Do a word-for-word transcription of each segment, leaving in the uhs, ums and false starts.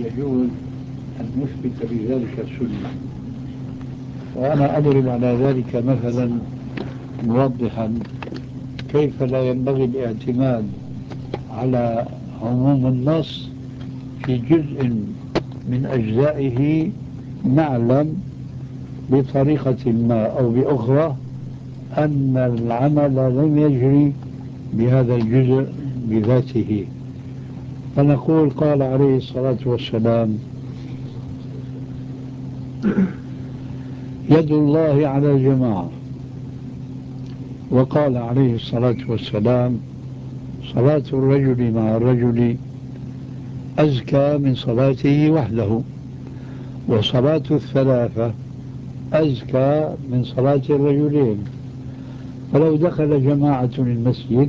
يجوز أن نثبت بذلك السنة. وأنا أضرب على ذلك مثلا موضحا كيف لا ينبغي الاعتماد على عموم النص في جزء من أجزائه نعلم بطريقة ما أو بأخرى أن العمل لم يجري بهذا الجزء بذاته، فنقول قال عليه الصلاة والسلام يد الله على الجماعة، وقال عليه الصلاة والسلام صلاة الرجل مع الرجل أزكى من صلاته وحده، وصلاة الثلاثة أزكى من صلاة الرجلين. فلو دخل جماعة المسجد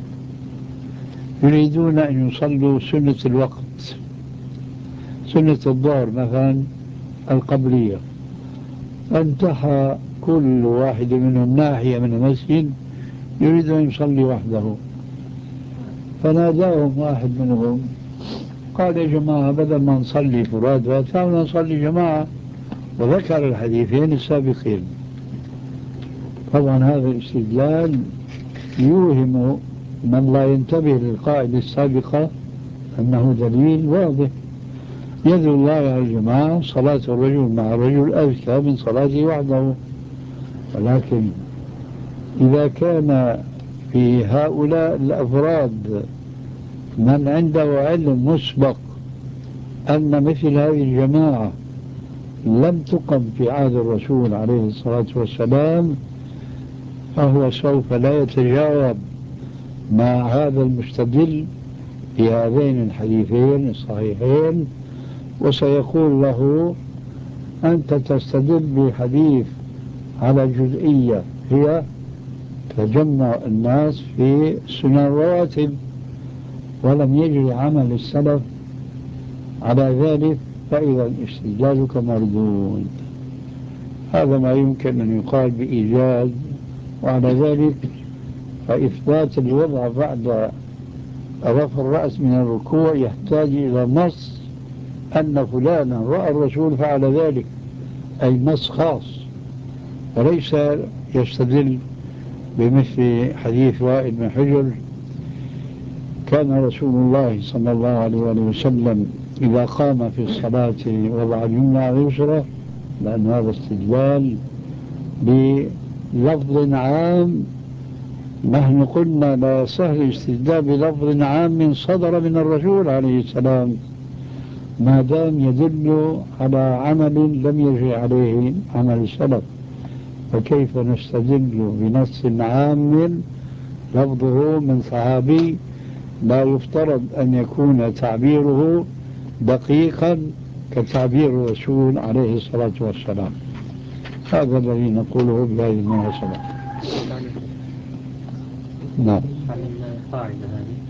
يريدون أن يصلوا سنة الوقت، سنة الظهر مثلا القبلية، فانتحى كل واحد منهم ناحية من المسجد يريد أن يصلي وحده، فناداهم واحد منهم قال يا جماعة بدل ما نصلي فراد تعالوا نصلي جماعة، وذكر الحديثين السابقين. طبعا هذا الاستدلال يوهم من لا ينتبه للقاعدة السابقة أنه دليل واضح. يد الله على الجماعة، صلاة الرجل مع الرجل أزكى من صلاته وحده. ولكن إذا كان في هؤلاء الأفراد من عنده علم مسبق أن مثل هذه الجماعة لم تقم في عهد الرسول عليه الصلاة والسلام، فهو سوف لا يتجاوب مع هذا المستدل في هذين الحديثين الصحيحين، وسيقول له أنت تستدل بحديث على جزئية هي تجمع الناس في سنن الرواتب، ولم يجري عمل السلف على ذلك، فإذا استدلالك مردود. هذا ما يمكن أن يقال بإيجاز. وعلى ذلك فإثبات الوضع بعد رفع الرأس من الركوع يحتاج إلى نص أن فلانا رأى الرسول فعل ذلك، أي نص خاص، وليس يستدل بمثل حديث وائل بن حجر كان رسول الله صلى الله عليه وسلم إذا قام في الصلاة وضع اليمنى على اليسرى، لأن هذا استدلال بلفظ عام. نحن قلنا لا سهل استدلال بلفظ عام صدر من الرسول عليه السلام ما دام يدل على عمل لم يجري عليه عمل السلف، فكيف نستدل بنص عام لفظه من صحابي لا يفترض أن يكون تعبيره دقيقا كتعبير الرسول عليه الصلاة والسلام؟ هذا الذي نقوله بهذه المناسبة. نعم. على القاعدة هذه